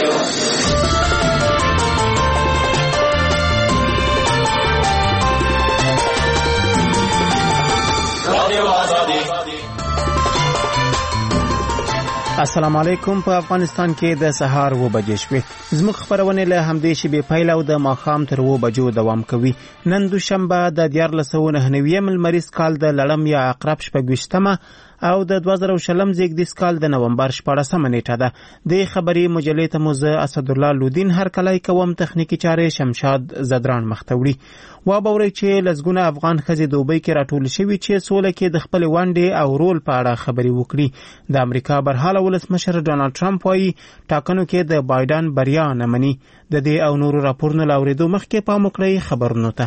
السلام علیکم. په افغانستان کې د سهار 9 بجې شوې. زموږ خبرونه له همدې شیبې پیل او د ماښام تر 9 بجو دوام کوي. نن دوشنبه د 1499 لمریز کال د لړم یا عقرب 26مه او د 2020 زیږدیز کال د نومبر 14مه نیټه ده. د خبري مجلې ته مو زه اسدالله لودین هرکلی کوم. تخنیکی چارې شمشاد زدران مختوړي. و به ورئ چې لزګونه افغان ښځې دوبۍ کې راټول شوي چې سوله کې د خپل ونډې او رول په اړه خبري وکړي. د امریکا برحاله ولسمشر ډونالد ټرمپ وايي ټاکنو کې د بایدن بریا نه مني. د دې او نورو راپورونو له اورېدو مخکې پام وکړئ خبرونو ته.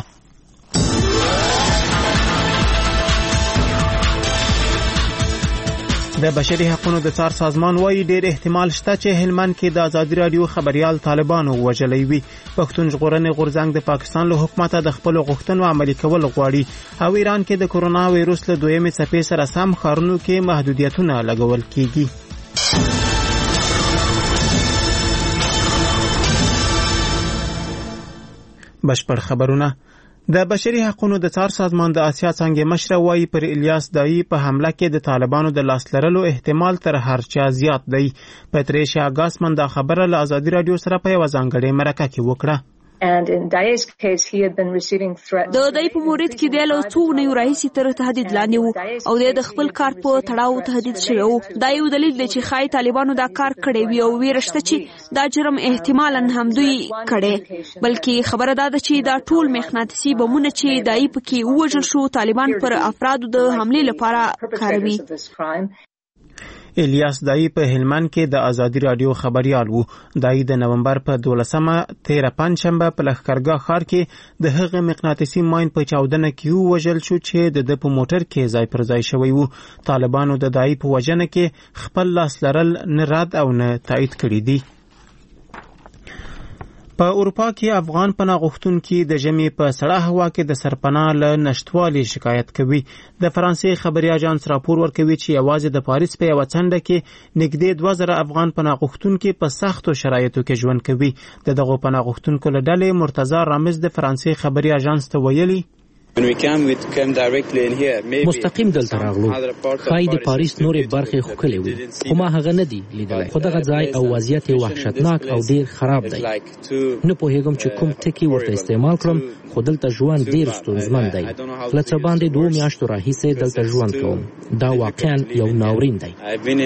د بشري حقوقو د څار سازمان وايي ډېر احتمال شته چې هلمند کې د ازادي رادیو خبريال طالبانو وژلي وي. پښتون ژغورنې غورځنګ د پاکستان له حکومت د خپل غوښتنو عملي کول غواړي او ایران کې د کورونا وایروس له دویمې څپې سره سم ښارونو کې محدودیتونه لګول کیږي. بشپړ خبرونه. د بشري حقوقو د څار سازمان د آسیا څنګه مشر وايي پر الیاس دایی په حمله کې د طالبانو د لاس لرلو احتمال تر هر چا زیات دی. پتریشیا ګاسمن دا خبره له ازادي رادیو سره په یو ځانګړې مرکه کې وکړه. And in Dae's case, he had been receiving threats. د دای په مورید کې د له څو نه راهیسي تر تهدید لاندې وو او د خپل کار په تړاو تهدید شوی وو. دا یو دلیل دی چې خای طالبانو دا کار کړی وي او ویرشته چې دا جرم احتمالاً هم دوی کړي. بلکې خبره دا ده چې دا ټول مغناطیسي بمونه چې دای په کې وژل شو طالبان پر افرادو د حمله لپاره کاروي. الیاس دایی په هلمند کې د ازادي رادیو خبريال وو. دایی د نومبر په 12مه 13 پنځشنبه په لښکرګاه ښار کې د هغه مغناطیسي ماین په چاودنه کې وژل شو چې د په موټر کې ځای پر ځای شوی وو. طالبانو د دایی په وژنه کې خپل لاس لرل نه رد او نه تایید کړی دي. په اروپا کې افغان پناه غوښتونکي د ژمي په سړه هوا کې د سرپناه له نشټوالي شکایت کوي. د فرانسې خبري اژانس راپور ورکوي چې یوازې د پاریس په یو څنډه کې نږدې 2000 افغان پناه غوښتونکي په سختو شرایطو کې ژوند کوي. دغه پناه غوښتونکو له ډلې مرتضی رامز د فرانسې خبري اژانس ته ویلي مستقیم دلته راغلو. خای د پاریس نورې برخې خوکلې وي خو ما هغه نه دی لیدلی. خو دغه ځای او وضعیت وحشتناک او ډیر خراب دی. نه پوهیږم چې کوم ټکي ورته استعمال کړم خو دلته ژوند ډیر ستونزمن دی. له څه باندې 2 میاشتو راهیسې دلته ژوند کوم. دا واقعا یو ناورین دی.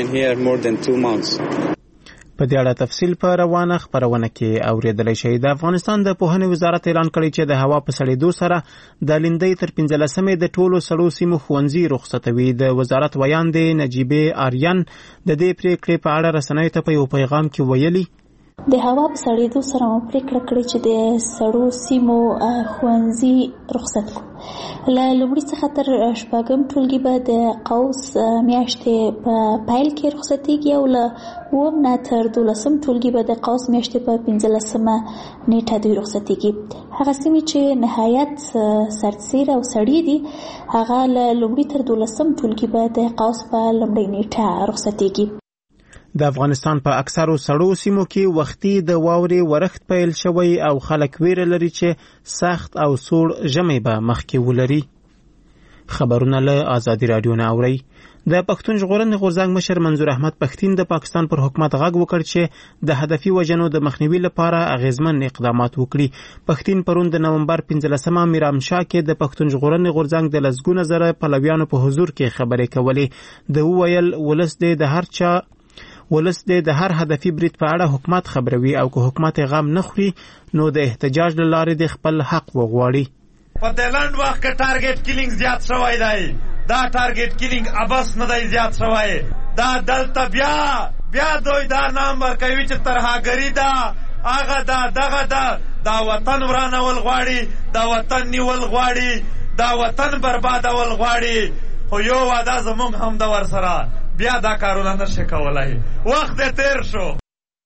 په دې اړه تفصیل په روانه خبرونه کې اوریدلی شئ. د افغانستان د پوهنې وزارت اعلان کړی چې د هوا په سړېدو سره د لیندۍ تر 15مې د ټولو سړو سیمو ښوونځي رخصتوي. د وزارت ویاندې نجیبې آریان د دې پریکړې په اړه رسنیو ته په یو پیغام کې ویلي د هوا په سړېدو سره مو پریکړه کړې چې د سړو سیمو ښوونځي رخصت کړو. له لومړي څخه تر شپږم ټولګي به د قوس میاشتې په پیل کې رخصتېږي او له 9 نه تر 12 ټولګي به د قوس میاشتې په 15مه نیټه دوی رخصتېږي. هغه سیمې چې نهایت سرتسیره او سړې دي هغه له لومړي تر 12 ټولګي به د قوس په لومړۍ نیټه رخصتېږي. د افغانستان په اکثرو سړو سیمو کې وختي د واورې ورښت پیل شوی او خلک ویره لري چې سخت او سوړ ژمی به مخکې ولري. خبرونه له ازادي رادیو نه اورئ. د پښتون ژغورنې غورځنګ مشر منظور احمد پښتین د پاکستان پر حکومت غږ وکړ چې د هدفي وژنو د مخنیوي لپاره اغیزمن اقدامات وکړي. پښتین پرون د نومبر 15مه میرامشاه کې د پښتون ژغورنې غورځنګ د لسګونه زره پلویانو په حضور کې خبرې کولې. د وویل ولس د هر هدفي برید په اړه حکومت خبروي او که حکومت غم نه خوري نو د احتجاج له لارې د خپل حق وغواړي. په دلند وخت کې ټارګټ کیلینګ زیات شوی دی. دا ټارګټ کیلینګ ابس نه دی زیات شوی. دا دلته بیا دوی دا نام ورکوي چې ترهاګري ده هغه دغه دا وطن ورانول غواړي، دا وطن نیول غواړي، دا وطن بربادول غواړي. خو یو واده زمونږ هم د ورسره بیا دا کارونه نشي کولای. وخت تیر شو.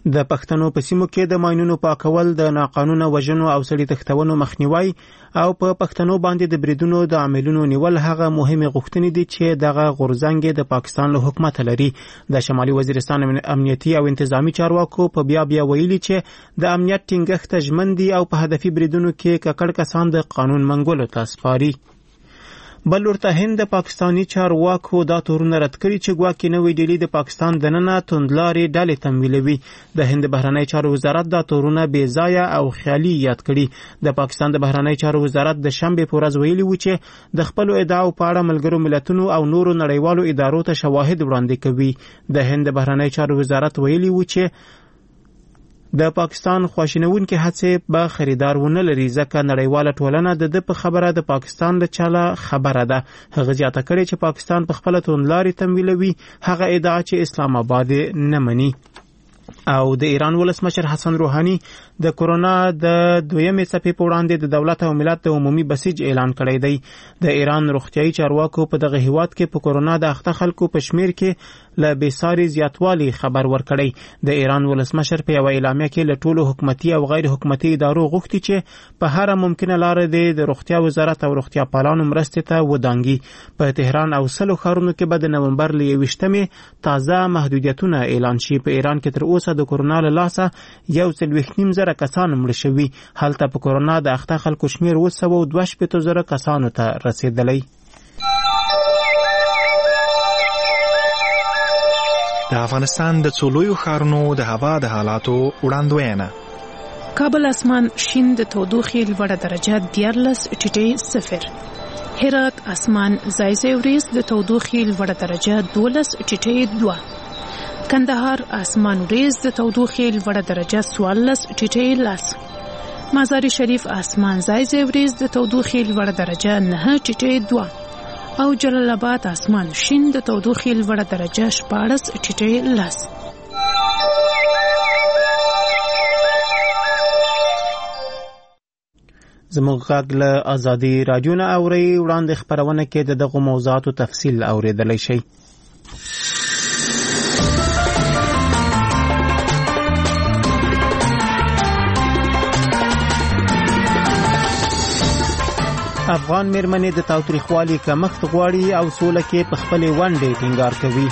د پښتنو په سیمو کې د ماینونو پاکول د ناقانونه وژنو او سړي تښتونو مخنیوي او په پښتنو باندې د بریدونو د عاملونو نیول هغه مهمه غوښتنې دي چې دغه غورځنګ د پاکستان له حکومت لري. د شمالي وزیرستان امنیتي او انتظامی چارواکو په بیا ویلي چې د امنیت ټینګښت ژمن دي او په هدفي بریدونو کې ککړ کسان د قانون منګولو ته سپاري. بل ورته هند د پاکستانی چارواکو دا تورونه رد کړي چې ګواکې نوې ډیلي د پاکستان دننه توندلارې ډلې تمویلوي. د هند بهرنی چارو وزارت دا تورونه بې ځایه او خیالي یاد کړي. د پاکستان د بهرنی چارو وزارت د شنبې په ورځ ویلي و چې د خپلو ادعاو په اړه ملګرو ملتونو او نورو نړیوالو ادارو ته شواهد وړاندې کوي. د هند بهرنی چارو وزارت ویلي و چې د پاکستان خواشینونکې هڅې به خریدار ونه لري ځکه نړیواله ټولنه د په خبره د پاکستان له چاله خبره ده. هغه زیاته کړې چې پاکستان په خپله توندلارې تمویلوي هغه ادعا چې اسلام آباد نه مني. او د ایران ولسمشر حسن روحاني د کورونا د دویمې څپې په وړاندې د دولت او ملت د عمومي بسیج اعلان کړی دی. د ایران روغتیايي چارواکو په دغه هیواد کې په کورونا د اخته خلکو په شمیر کې له بېساري زیاتوالي خبر ورکړی. د ایران ولسمشر په یوه اعلامیه کې له ټولو حکومتي او غیر حکومتي ادارو غوښتي چې په هره ممکنه لاره د روغتیا وزارت او روغتیا پالانو مرستې ته ودانګي. په تهران او سلو ښارونو کې به د نومبر له 21مې تازه محدودیتونه اعلان شي. په ایران کې تر اوسه د کورونا له لاسه 1.5 کسان مړه شوي. هلته په کورونا د اخته خلکو شمیر 272 کسانو ته رسیدلی. د افغانستان د څو لویو ښارونو د هوا د حالاتو وړاندوینه. کابل اسمان شین د تودوخې لوړه درجه 14.0. هرات اسمان ځای وریځ د تودوخې لوړه درجه 12.2. کندهار اسمان وریځ د تودوخې لوړه درجه 14.10. مزار شریف اسمان ځای وریځ د تودوخې لوړه درجه 9.2. او جلال آباد اسمان شین د تودوخې لوړه درجه 14.10. زموږ غږ له ازادي راډیو نه اورئ. وړاندې خپرونه کې د دغو موضوعاتو تفصیل اورېدلی شئ. افغان میرمنې د تاوتریخوالي کمښت غواړي او سوله کې په خپلې ونډې ټینګار کوي.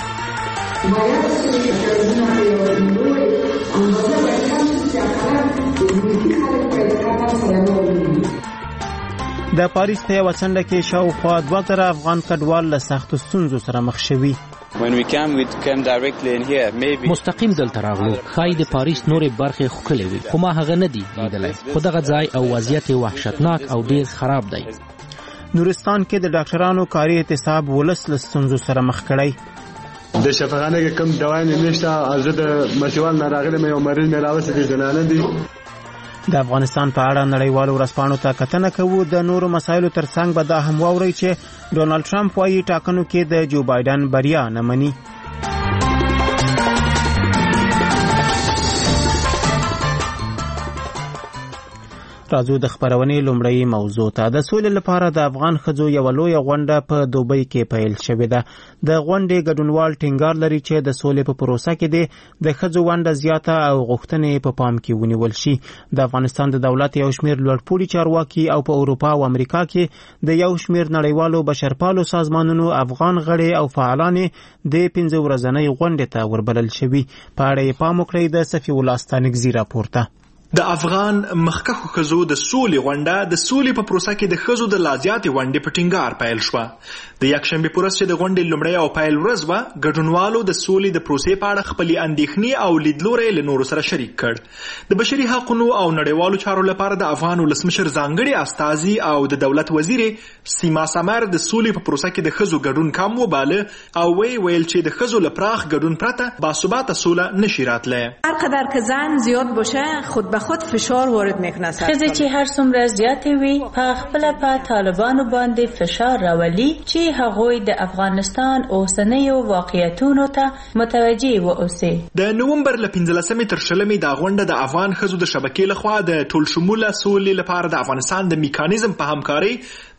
د پاریس په یوه څنډه کې شاوخوا 2000 افغان کډوال له سختو ستونزو سره مخ شوي. مستقیم دلته راغلو. ښایي د پاریس نورې برخې ښکلې وي خو ما هغه نه دی لیدلی. خو دغه ځای او وضعیت وحشتناک او ډیر خراب دی. نورستان کې د ډاکټرانو کاري اعتصاب ولس له ستونزو سره مخ کړی. د شفاخانه کې کم دوايانې نشته. زه د مسیوال نه راغلم یو مریض مې راوستی د زنانه دي. د افغانستان په اړه نړیوالو ورځپاڼو ته کتنه کوو. د نورو مسایلو ترڅنګ به دا هم واورئ چې ډونالډ ټرمپ وايي ټاکنو کې د جو بایدن بریا نه مني. راځو د خبرونې لومړی موضوع ته. د سولې لپاره د افغان ښځو یوه لویه غونډه په دوبۍ کې پیل شوې ده. د غونډې ګډونوال ټینګار لري چې د سولې په پروسه کې د ښځو ونډه زیاته او غوښتنې په پام کې ونیول شي. د افغانستان د دولت یو شمېر لوړپوړي چارواکي او په اروپا او امریکا کې د یو شمېر نړیوالو بشرپالو سازمانونو افغان غړي او فعالان د 15 ورځنۍ غونډې ته وربلل شوي. په اړه یې پام وکړئ د صفي الله ستانکزي راپورته. د افغان مخکښو ښځو د سولې غونډه د سولې په پروسه کې د ښځو د لا زیاتې ونډې په ټینګار پیل شوه. د یکشنبې په ورځ چې د غونډې لومړی او پیل ورځ وه، ګډونوالو د سولې د پروسې په اړه خپلې اندېښنې او لیدلوری له نورو سره شریک کړ. د بشري حقونو او نړیوالو چارو لپاره د افغان ولسمشر ځانګړي استازي او د دولت وزیر سیما سمر د سولې په پروسه کې د ښځو ګډون کم وباله او ویل چې د ښځو له پراخ ګډون پرته باثباته سوله نشي راتلی. هر قدر که زن زیاد باشه خود به خود فشار وارد میکنه. ښځې چې هر څومره زیاتې وي په خپله په طالبانو باندې فشار راولي چې هغوی د افغانستان اوسنیو واقعیتونو ته متوجه واوسي. د نومبر له 15 تر 20 دا غونډه د افغان ښځو د شبکې لخوا د ټول شموله سولې لپاره د افغانستان د میکانیزم په همکارۍ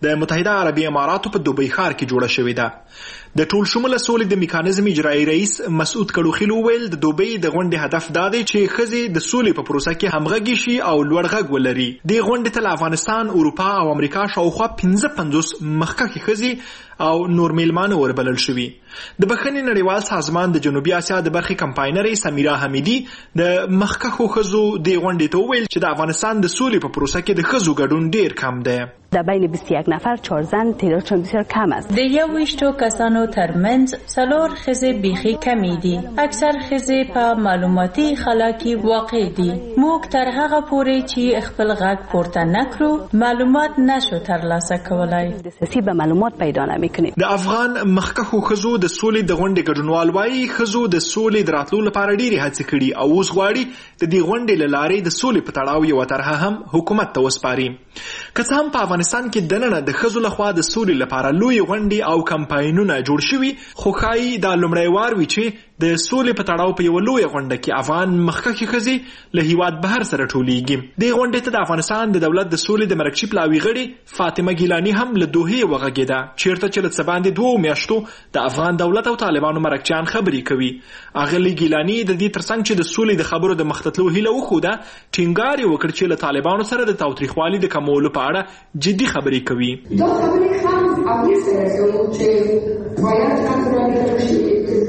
د متحده عربي اماراتو په دوبۍ ښار کې جوړه شوې ده. د ټول شموله سولې د میکانیزم اجرایي رئیس مسعود کړوخیل وویل د دوبۍ د غونډې هدف دا دی چې ښځې د سولې په پروسه کې همغږي شي او لوړ غږ ولري. دې غونډې ته له افغانستان، اروپا او امریکا شاوخوا 55 مخکښې ښځې او نور میلمانه وربلل شوي. د بخښنې نړیوال سازمان د جنوبي اسیا د برخې کمپاینرې سمیرا حمیدي د مخکښو ښځو دې غونډې ته وویل چې د افغانستان د سولې په پروسه کې د ښځو ګډون ډیر کم دی. در بین 21 نفر 4 زن تعدادشون بسیار کم است. د 21 کسانو ترمنځ 4 ښځې بیخي کمی دي. اکثر ښځې په معلوماتي خلا کې واقع دي. موږ تر هغه پورې چې خپل غږ پورته نکړو معلومات نشو ترلاسه کولای. دسترسی به معلومات پیدا نمی‌کنیم. د افغان مخکښو ښځو د سولې د غونډې ګډونوال وایي ښځو د سولې د راتلو لپاره ډېرې هڅې کړي او اوس غواړي د دې غونډې له لارې د سولې په تړاو یوه طرحه هم حکومت ته وسپاري. که څه هم په افغانستان کې دننه د ښځو لخوا د سولې لپاره لویې غونډې او کمپاینونه جوړ شوي، خو ښایي دا لومړی وار وي چې د سولې په تړاو په یوه لویه غونډه کې افغان مخکښې ښځې له هیواد بهر سره ټولېږي. دې غونډې ته د افغانستان د دولت د سولې د مرکچي پلاوي غړې فاطمه ګیلاني هم له دوحې وغږېده، چیرته چې له څه باندې 2 میاشتو د افغان دولت او طالبانو مرکچیان خبرې کوي. اغلې ګیلاني د دې ترڅنګ چې د سولې د خبرو د مخ ته تلو هیله وښوده، ټینګار یې وکړ چې له طالبانو سره د تاوتریخوالي د کمولو په اړه جدي خبرې کوي. دا خبرې هم اولی سره کوي چې باید کنټرول وشي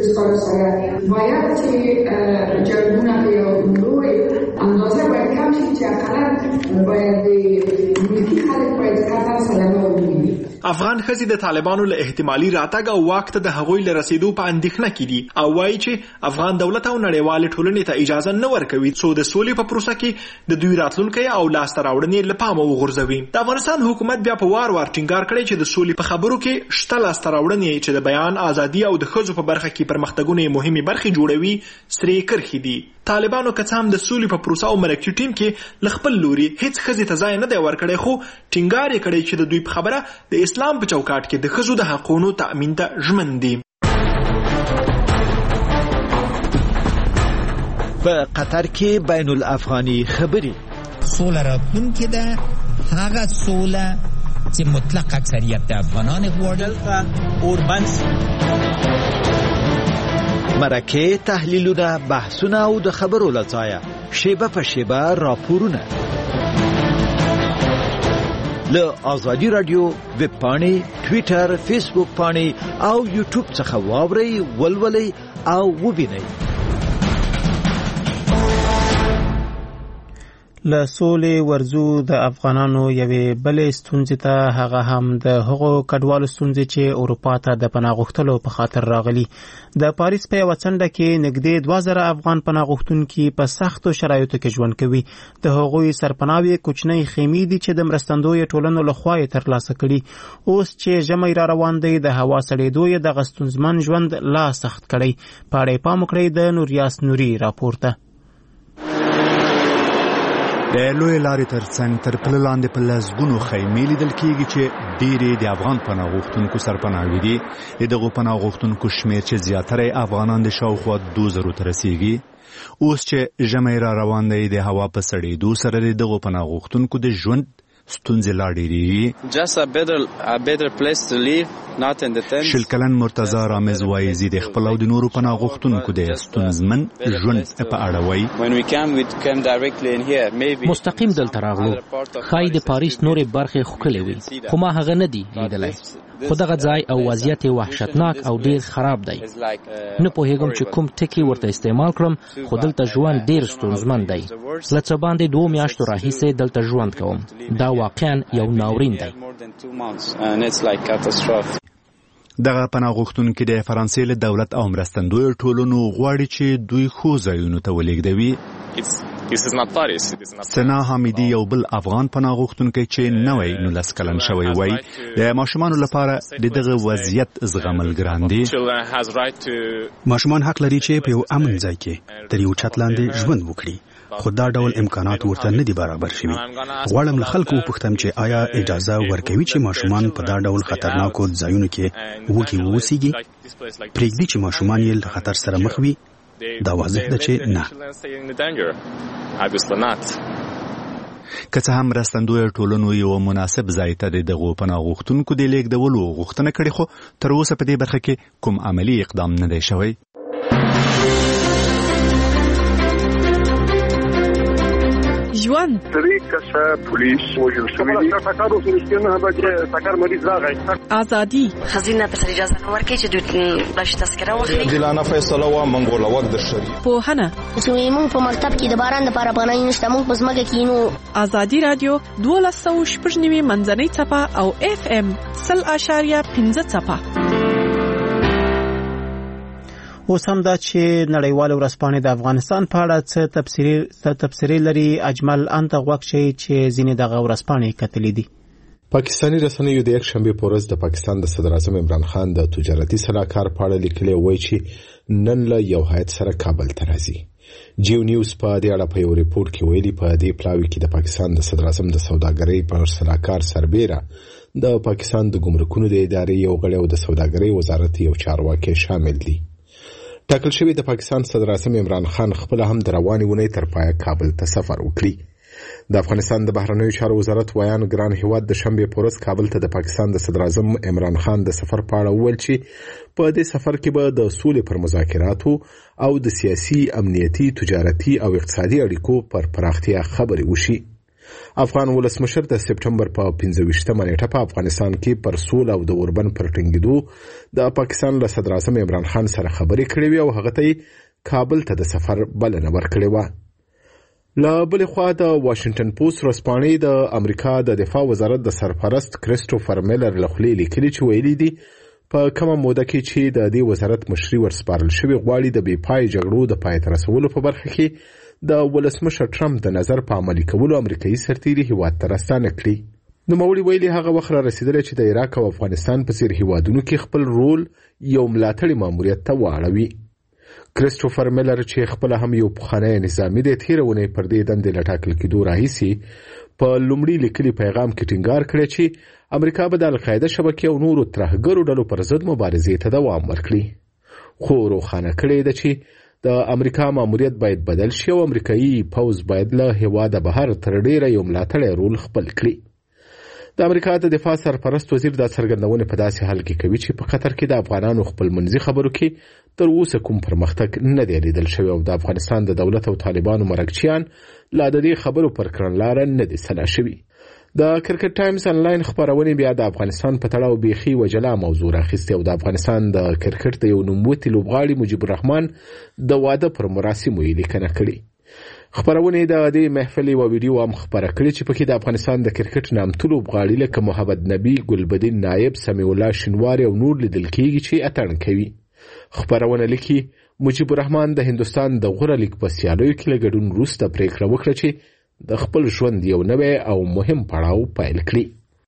باید چې جرمونه یا لوی اندازه باید کم شي چې اقلا باید ملکی خلک باید قطر سلامه ومینی. افغان ښځې د طالبانو له احتمالي راتګ او واک ته د هغوی له رسیدو په اندېښنه کې دي او وایي چې افغان دولت او نړیوالې ټولنې ته اجازه نه ورکوي څو د سولې په پروسه کې د دوی راتلونکی او لاسته راوړنې له پامه وغورځوي. د افغانستان حکومت بیا په وار ټینګار کړی چې د سولې په خبرو کې شته لاسته راوړنې چې د بیان ازادي او د ښځو په برخه کې پرمختګونه مهمې برخې جوړوي سرې کرښې دي. طالبانو که څه هم د سولې په پروسه او مرکچي ټیم کې له خپل لوري هیڅ ښځې ته ځای نه دی ورکړی، خو ټینګار یې کړی چې د دوی په خبره د اسلام په چوکاټ کې د ښځو د حقونو تأمین ته ژمن دي. په قطر کې بین الافغاني خبرې سوله راتلونکې ده، هغه سوله چې مطلق اکثریت د افغانان غواړي. اوربن مرکه، تحلیلونه، بحثونه او د خبرو له ځایه شیبه په شیبه راپورونه له آزادي رادیو ویب پاڼې، ټویټر، فیسبوک پاڼې او یوټیوب څخه واورئ، ولولئ او وبینئ. له سولې ورزو د افغانانو یوې بلې ستونزې ته، هغه هم د هغو کډوالو ستونزې چې اروپا ته د پناه غوښتلو په خاطر راغلي. د پاریس په یوه څنډه کې نږدې 2000 افغان پناه غوښتونکي په سختو شرایطو کې ژوند کوي. د هغوی سرپناوې کوچنۍ خیمې دي چې د مرستندویو ټولنو لخوا یې ترلاسه کړي. اوس چې ژمی را روان دی، د هوا سړېدو یې دغه ستونزمن ژوند لا سخت کړی. په اړه یې پام وکړئ د نوریاس نوري راپورته. د لوی لارې ترڅنګ تر پله لاندې په لسګونو خیمې لیدل کېږي چې ډېرې د افغان پناه غوښتونکو سرپناهوي دي. د دغو پناه غوښتونکو شمېر چې زیاتره افغانان د شاوخوا 2000 ته رسیږي. اوس چې ژمی را روان دی، د هوا په سړېدو سره د دغو پناه غوښتونکو د ژوند ستونزې لا ډېرېږي. شل کلن مرتضی رامز وایي زه د خپل او د نورو پناه غوښتونکو د ستونزمن ژوند په اړه وایي. مستقیم دلته راغلو، ښایي د پاریس نورې برخې ښکلې وي، خو ما هغه نه دی لیدلی. خو دغه ځای او وضعیت وحشتناک او ډیر خراب دی. نه پوهیږم چې کوم ټکي ورته استعمال کړم، خو دلته ژوند ډیر ستونزمن دی. له څه باندې 2 میاشتو راهیسې دلته ژوند کوم. دا واقعا یو ناورین دی. دغه پناه غوښتونکي د فرانسې له دولت او مرستندویو ټولنو غواړي چې دوی ښو ځایونو ته ولېږدوي. سنا حمیدي یو بل افغان پناه غوښتونکی چې نوی 19 کلن شوی وای، د ماشومانو لپاره د دغه وضعیت زغمل ګران دي. ماشومان حق لري چې په یو امن ځای کې تر یو چت لاندې ژوند وکړي، خو دا ډول امکانات ورته نه دي برابر شوي. غواړم له خلکو وپوښتم چې آیا اجازه ورکوي چې ماشومان په دا ډول خطرناکو ځایونو کې وږي واوسیږي؟ پرېږدي چې ماشومان یې له خطر سره مخ وي؟ دا واضح ده چې نه. که څه هم مرستندویه ټولنو یو مناسب ځای ته د دغو پناه غوښتونکو د لیږدولو غوښتنه کړې، خو تر اوسه په دې برخه کې کوم عملي اقدام نه دی شوی. ژوند پولیس وژل شوی ازادي خزینه پر اجازه نه ورکړي چې دوی بلش تذکره واخلي. عادلانه فیصله و منګول وخت د شری پوهنه چې موږ په مکتب کې د باران د لپاره پناه نشته، موږ په ځمکه کې نو. ازادي رادیو 1290 منځنۍ څپه او FM 0.5 څپه. اوس هم دا چې نړیواله ورځپاڼې د افغانستان په اړه څه تبصرې لري. اجمل انت غوښ شي چې ځینې دغه ورځپاڼې کتلې دي. پاکستانی رسنیو د یک شنبه په ورځ د پاکستان د صدر اعظم عمران خان د تجارتي سلاکار په اړه لیکلي وای چې نن له یو هیئت سره کابل ته راځي. جیو نیوز په دې اړه په یو ریپورت کې ویلي په دې پلاوي کې د پاکستان د صدر اعظم د سوداګرۍ په سلاکار سربیره د پاکستان د ګمرکونو د ادارې یو غړی او د سوداګرۍ وزارت یو چارواکي شامل دي. ټاکل شوی د پاکستان صدر اعظم عمران خان خپل هم د روانې ونې تر پایه کابل ته سفر وکړي. د افغانستان د بهرنیو چارو وزارت ویان ګران هیواد د شنبه په ورځ کابل ته د پاکستان د صدر اعظم عمران خان د سفر په اړه وویل چې په دې سفر کې به د سولې پر مذاکراتو او د سیاسي، امنیتي، تجارتي او اقتصادي اړیکو پر پراختیا خبرې وشي. افغان ولسمشر د سپټمبر په 15مه نیټه په افغانستان کې پر سوله او د اوربند پر ټینګېدو د پاکستان له صدر اعظم عمران خان سره خبرې کړې وې او هغه ته کابل ته د سفر بلنه ورکړې وه. له بلې خوا د واشنگټن پوسټ ورځپاڼې د امریکا د دفاع وزارت د سرپرست کریسټوفر میلر له خولې لیکلي چې ویلي دي په کومه موده کې چې د دې وزارت مشري ورسپارل شوې غواړي د بې پای جګړو د پای ته رسولو په برخه کې د ولسمشر ټرمپ د نظر په عملي کولو امریکایي سرتیري هیواد ته راستانه کړي. نوموړي ویلي هغه وخت را رسیدلی چې د عراق او افغانستان په څیر هیوادونو کې خپل رول یو ملاتړي ماموریت ته واړوي. کریسټوفر میلر چې خپل هم یو پخوانی نظامي دی تېره اونۍ پر دې دندې له ټاکل کېدو راهیسې په لومړي لیکلي پیغام کې ټینګار کړی چې امریکا به د القاعده شبکې او نورو ترهګرو ډلو پر ضد مبارزې ته دوام ورکړي، خو روښانه کړی ده چې د امریکا ماموریت باید بدل شي او امریکایي پوځ باید له هیواده بهر تر ډیره یو ملاتړی رول خپل کړي. د امریکا د دفاع سرپرست وزیر دا څرګندونه په داسې حال کې کوي چې په قطر کې د افغانانو خپل منځي خبرو کې تر اوسه کوم پرمختګ نه دی لیدل شوی او د افغانستان د دولت او طالبانو مرګچیان لا د دې خبرو پر کړنلاره نه دي سلا شوي. د کرکټ ټایمز انلاین خبرونه بیا د افغانستان په تړاو بیخي وجلا موضوع راخسته او د افغانستان د کرکټ د یو نوموتی لوبغاړي مجيب الرحمن د واده پر مراسمو یې لیکنه کړې. خبرونه د دې محفل او ویډیو هم خبره کړې چې پکې د افغانستان د کرکټ نامتو لوبغاړي لکه محمد نبی، ګلبدین نایب، سمیع الله شینواری او نور لیدل کېږي چې اتڼ کوي. خبرونه لیکي مجيب الرحمن د هندستان د غوره لیګ په سیالیو کې له ګډون وروسته پریکړه وکړه چې د خپل ژوند یو نوی او مهم پړاو پیل کړي.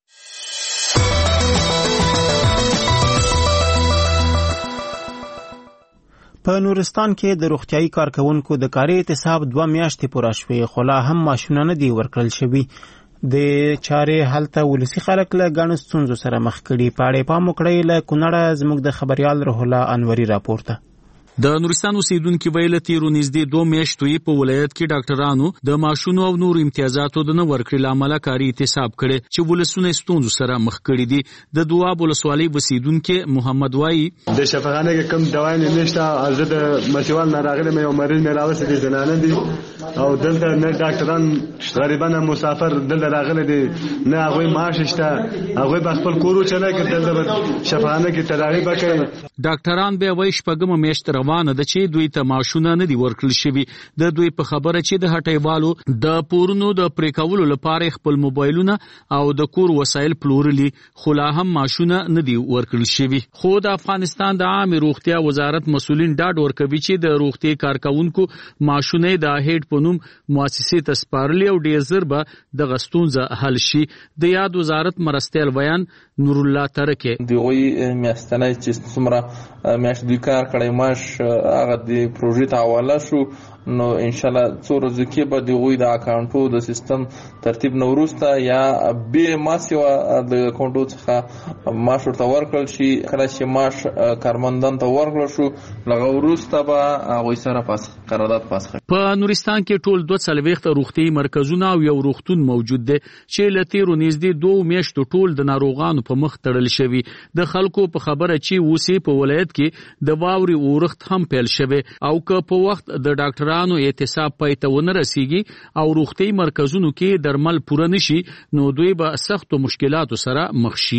په نورستان کې د روغتیايي کارکونکو د کاري اعتصاب 2 میاشتې پوره شوې، خو لا هم معاشونه نه دي ورکړل شوي. د چارې حل ته ولسي خلک له ګڼو ستونزو سره مخ کړي. په اړه پام وکړئ. له کونړه زموږ د خبريال روح الله انوري راپورته. د نورستان اوسیدونکو ویل تیرو نږدې 2 میاشتې په ولایت کې ډاکټرانو د معاشونو او نور امتیازاتو د نه ورکړې لامل کاري اعتصاب کړي چې ولسونه ستونزو سره مخ کړي دي. د دواب ولسوالۍ اوسیدونکو محمد وایي د شفاخانه کې کم دوايي نشته، ارزه د مسیوال نه راغلي مې عمرین نه راوځي د زنانه دي او دلته نه ډاکټران غریبانه مسافر دلته راغلي دي، نه هغه معاش شته، هغه په خپل کورو چلای کې دلته شفاخانه کې تداوی وکړي. ډاکټران به وایي شپږم میاشت روانه ده چې دوی ته معاشونه نه دي ورکړل شوي. د دوی په خبره چې د هټیوالو د پورونو د پریکولو لپاره خپل موبایلونه او د کور وسایل پلورلي، خو لا هم معاشونه نه دي ورکړل شوي. خو د افغانستان د عامه روغتیا وزارت مسؤلین ډاډ ورکوي چې د روغتیا کارکونکو معاشونه د هیډ په نوم مؤسسې ته سپارلي او ډیر زر به د غستونزه حل شي. د یاد وزارت مرستیال بیان نور الله ترکه دوی میاشتنه چې څومره میاشت دوی کار کړی معاش هغه د پروژې ته حواله شو نو ان شاء الله څو ورځې کې به د غوي د اکاونټو د سیستم ترتیب نوروسته یا به ماسیو د اکاونټو څخه معاش ورته ورکړل شي. کله چې معاش کارمندان ته ورکړل شو لغه وروسته به غوي سره پاس قرارداد پاس کړي. په نورستان کې ټول 240 روغتي مرکزونه او یو روغتون موجود دي چې لتیرو نږدې 2 میاشتو ټول د ناروغانو په مخ تړل شوی. د خلکو په خبره چې اوسې په ولایت کې د واوري اورښت هم پیل شوی او که په وخت د ډاکټرانو احتساب پای ته ونه رسیږي او روغتي مرکزونو کې درمل پوره نشي نو دوی به سختو مشکلاتو سره مخ شي.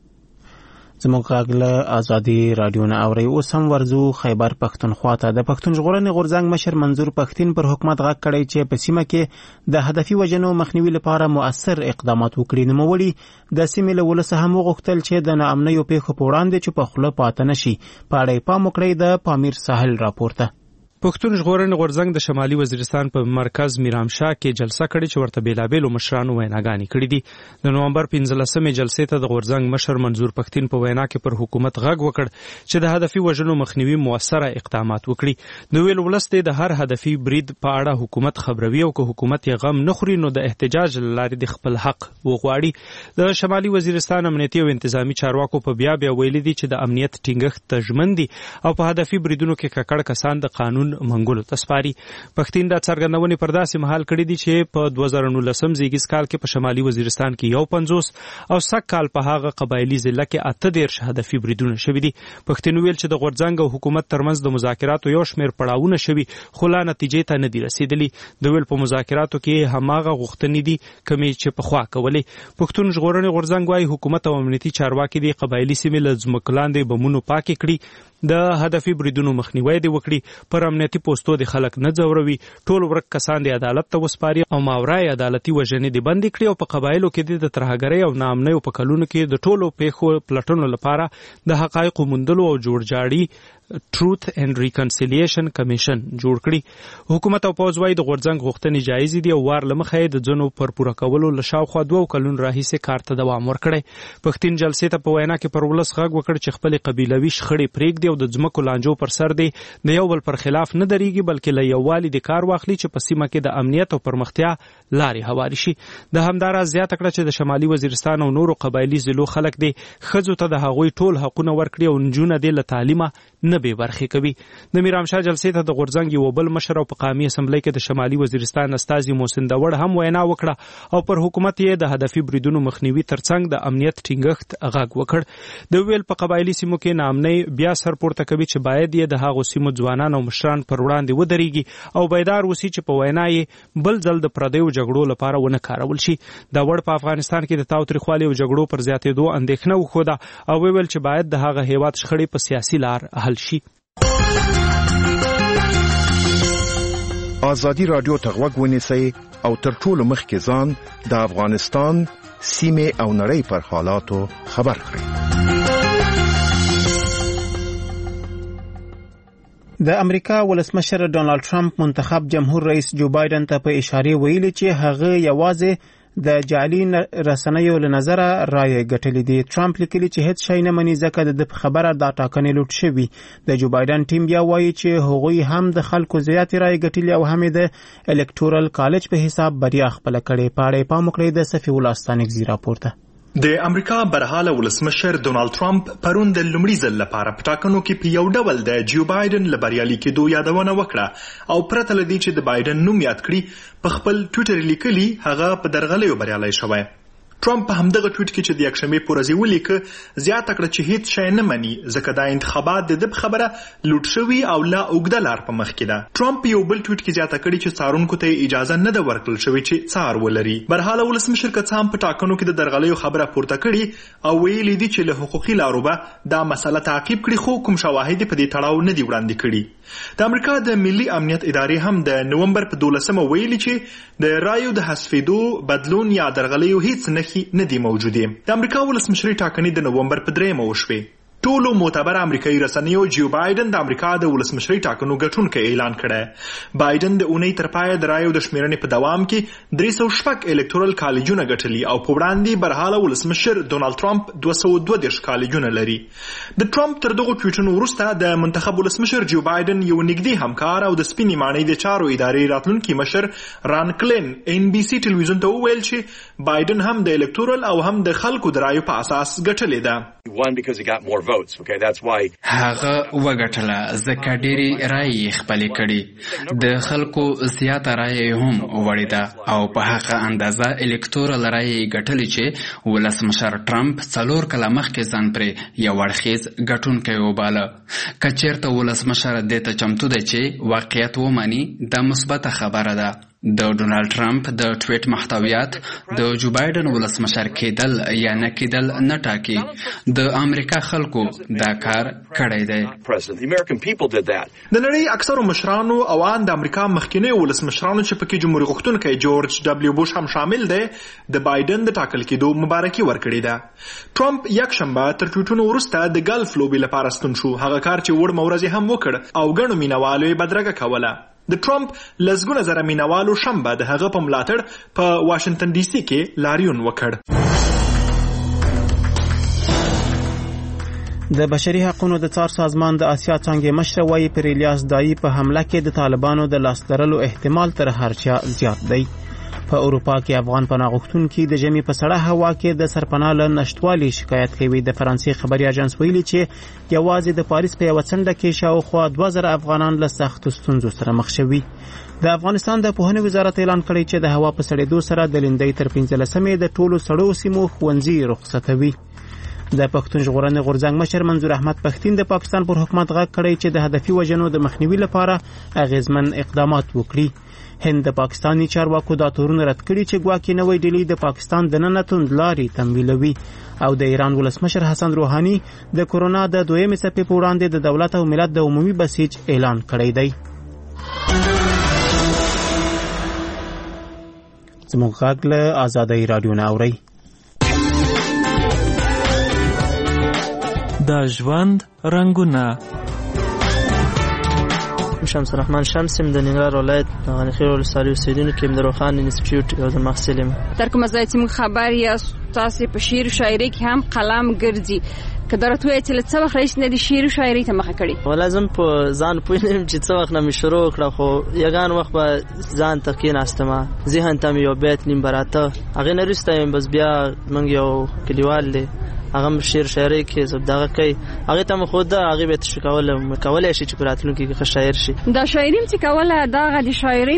زموږ غاغله ازادي رادیو نه اوري. اوس هم ورزو خیبر پښتونخوا ته. د پښتون ژغورنې غورځنګ مشر منظور پښتين پر حکومت غږ کړی چې په سیمه کې د هدفي وژنو مخنیوي لپاره مؤثر اقدامات وکړي. نوموړي د سیمې له ولس هم وغوښتل چې د ناامنیو پیښو په وړاندې چې په خوله پاتې نشي. په اړه یې پام وکړئ. د پامیر ساحل راپورته. پښتون ژغورنې غورځنګ د شمالي وزیرستان په مرکز میرامشاه کې جلسه کړې چې ورته بیلابېلو مشرانو ویناګانې کړې دي. د نومبر 15مې جلسې ته د غورځنګ مشر منظور پښتين په وینا کې پر حکومت غږ وکړ چې د هدفي وژنو مخنیوي موثره اقدامات وکړي. نو ویل ولست د هر هدفي برید په اړه حکومت خبروي او که حکومت یې غم نه خوري نو د احتجاج لارې د خپل حق وغواړي. د شمالي وزیرستان امنیتي او انتظامی چارواکو په بیا ویلي دي چې د امنیت ټینګښت ته ژمن دي او په هدفي بریدونو کې ککړ کسان د قانون منګولو تسپاري. پښتين د څرګندونې پر داسې مهال کړی دي چې په 2019 زیږیز کال کې په شمالي وزیرستان کې 51 او سک کال په هغه قبایلی ضلع کې 38 هدفي بریدونه شوي دي. پښتين ویل چې د غورځنګ او حکومت ترمنځ د مذاکراتو یو شمېر پړاوونه شوي خو لا نتیجې ته نه دي رسیدلي. د ویل په مذاکراتو کې هماغه غوښتنې دي کمې چې په خوا کولې. پښتون ژغورنې غورځنګ وايي حکومت او امنیتي چارواکي د قبایلی سیمې له ځمکلاندې بمونو پاکې کړي. د هدفي بریدونو مخنیوي دی وکړي. پر امنیتي پوسټو د خلک نه ځوروي. ټول ورک کسان د عدالت ته وسپاري او ماورای عدالتي وژنې دی بندي کړي او په قبایلو کې د ترهګرۍ او ناامنیو په کلونو کې د ټولو پیښو پلټنو لپاره د حقایقو موندلو او جوړجاړي ټروث اینڈ ریکنسیلیشن کمیشن جوړ کړي. حکومت او پوز وايي د غورځنګ غوښتنې جایز دي او وار لمخې د ځنو پر پوره کولو لشاوخوا 2 کلون راهیسې کار ته دوام ورکړي. پښتين جلسې ته په وینا کې پر ولس غږ وکړ چې خپل قبیلوي شخړې پرېږدي او د ځمکو لانجو پر سر دی د یو بل پر خلاف نه درېږي بلکې له یووالي د کار واخلي چې په سیمه کې د امنیت او پرمختیا لارې هواري شي. د همداراز زیاته کړه چې د شمالي وزیرستان او نورو قبایلی ضلعو خلک دي ښځو ته د هغوی ټول حقونه ورکړي او نجونه دي له تعلیمه نه بې برخې کوي. د میرامشاه جلسې ته د غورځنګ یو بل مشر او په قومي اسمبلی کې د شمالي وزیرستان استازي محسن داوړ هم وینا وکړه او پر حکومت یې د هدفي بریدونو مخنیوي ترڅنګ د امنیت ټینګښت غږ وکړ. د ویل په قبایلی سیمو کې ناامنۍ بیا سر پورته کوي چې باید یې د هغو سیمو ځوانان او مشران پر وړاندې ودرېږي او بیدار وسی چې په وینا یې بل ځل د پردیو جګړو لپاره ونه کارول شي. داوړ په افغانستان کې د تاوتریخوالي او جګړو پر زیاتېدو اندېښنه وښوده او ویل چې باید د هغه هیواد شخړې په سیاسي لار حل شي. ازادي رادیو ته غوږ ونیسئ او تر ټولو مخکې ځان د افغانستان سیمې او نړۍ پر حالاتو خبر کړئ. د امریکا ولسمشر ډونالد ټرمپ منتخب جمهور رئیس جو بایدن ته په اشاره ویلي چې هغه یوازې د جعلي رسنیو له نظره رایې ګټلې دي. ټرمپ لیکلي چې هیڅ شی نه مني ځکه د خبره دا ټاکنې لوټ شوي. د جو بایدن ټیم بیا وایي چې هغوی هم د خلکو زیاتې رایې ګټلې او هم د الکتورل کالج په حساب بریا خپل کړې. پاړې پام وکړئ. د صفي ولستانګزي راپورته. د امریکا برحاله ولسمشر ډونالد ټرمپ پرون د لومړي ځل لپاره په ټاکنو کې په یو ډول د جو بایدن له بریالي کېدو یادونه وکړه او پرته له دې چې د بایدن نوم یاد کړي په خپل ټویټر لیکلي هغه په درغلیو بریالی شوی. ټرمپ په همدغه ټویټ کې چې د یکشنبې په ورځ ولیکه زیاته کړه چې هیڅ شی نه مني ځکه دا انتخابات د خبره لوټ شوي او لا اوږده لار په مخ کې ده. ټرمپ یو بل ټویټ کې زیاته کړي چې څارونکو ته اجازه نه ده ورکړل شوې چې څار ولري. برحاله ولسمشر که څه هم په ټاکنو کې د درغلیو خبره پورته کړي او ویلي دي چې له حقوقي لارو به دا مسله تعقیب کړي خو کوم شواهد په دې تړاو نه دي وړاندې کړي. د امریکا د ملي امنیت ادارې هم د نومبر په 12 ویلي چې د رایو د حذفېدو بدلون یا درغلیو هیڅ نښې نه دي موجودې. د امریکا ولسمشري ټاکنې د نومبر په 3 وشوې. ټولو معتبر امریکایي رسنیو جیو بایدن د امریکا د ولسمشرۍ ټاکنو ګټونکی اعلان کړی. بایدن د اونۍ تر پایه د رایو د شمیرنې په دوام کې 306 الکتورل کالجونه ګټلي او په وړاندې برحاله ولسمشر ډونالد ټرمپ 232 کالجونه لري. د ټرمپ تر دغو ټویټونو وروسته د منتخب ولسمشر جو بایدن یو نږدې همکار او د سپینې ماڼۍ د چارو ادارې راتلونکي مشر ران کلین NBC ټلویزیون ته وویل چې بایدن هم د الکتورل او هم د خلکو د رایو په اساس ګټلې ده. هغه وګټله ځکه ډېرې رایې خپلې کړي، د خلکو زیاته رایې هم وړې ده او په هغه اندازه الکتورل رایې ګټلې چې ولسمشر ټرمپ 4 کاله مخکې ځان پرې یو اړخیز ګټونکی وباله. که چېرته ولسمشر دې ته چمتو دی چې واقعیت ومني، دا مثبته خبره ده. د ډونالد ټرمپ د ټویټ محتویات د جو بایدن ولسمشر کېدل یا نه کېدل نه ټاکي. د امریکا خلکو دا کار کړی دی. د نړۍ اکثرو مشرانو او ان د امریکا مخکینیو ولسمشرانو چې پکې جمهوریت غوښتونکی جورج دبلیو بوش هم شامل دی، د بایدن د ټاکل کېدو مبارکي ورکړې ده. ټرمپ یکشنبه تر ټویټونو وروسته د ګلف لوبې لپاره ستون شو، هغه کار چې وړ مورزې هم وکړ او ګڼو مینوالو یې بدرګه کوله. د ټرمپ لسګونه زره مینوالو شنبه د هغه په ملاتړ په واشنگټن ډي سي کې لاریون وکړ. د بشري حقوقو د څار سازمان د آسیا څانګې مشر وایي پر الیاس دایی په حمله کې د طالبانو د لاس لرلو احتمال تر هر چا زیات دی. په اروپا کې افغان پناه غوښتونکي د ژمي په سړه هوا کې د سرپناه له نشټوالي شکایت کوي. د فرانسې خبري اژانس ویلي چې یوازې د پاریس په یوه څنډه کې شاوخوا 2000 افغانان له سختو ستونزو سره مخ شوي. د افغانستان د پوهنې وزارت اعلان کړی چې د هوا په سړېدو سره د لندۍ تر 15مې د ټولو سړو سیمو ښوونځي رخصتوي. د پښتون ژغورنې غورځنګ مشر منظور احمد پښتين د پاکستان پر حکومت غږ کړی چې د هدفي وژنو د مخنیوي لپاره اغیزمن اقدامات وکړي. هند د پاکستاني چارواکو دا تورونه رد کړي چې ګواکې نوې ډیلي د پاکستان دننه توندلارې تمویلوي. او د ایران ولسمشر حسن روحاني د کورونا د 2مې څپې په وړاندې د دولت او ملت د عمومي بسیج اعلان کړی دی. زموږ غږ له آزادۍ رادیو نه اورئ. د ژوند رنګونه. شمس الرحمن شمس د ننګرهار ولایت غنی خیل ولسوالۍ اوسیدونکی یم. د روخان انسټیټیوټ یو محصل یم. در کومه ځای چې موږ خبر یاست تاسو په شعر او شاعري کې هم قلم ګرځي، که درته وایي چې له څه وخت راهیسې نه دي شعر او شاعري ته مخه کړې؟ ولازم په ځان پوه نه یم چې څه وخت نه مې شروع کړه، خو یګان وخت به ځان ته کېناستم، ذهن ته مې یو بیت نیم براته، هغې نه وروسته بس بیا موږ یو کلیوال دی هغه شعر شاعري کې زبدغه کوي، هغه ته خود هغه به تشکول کولای شي چې په راتلونکي کې ښه شاعر شي. دا شاعري چې کوله دا غو شاعري